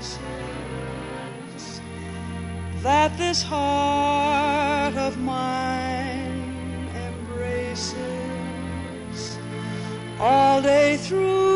that this heart of mine embraces all day through.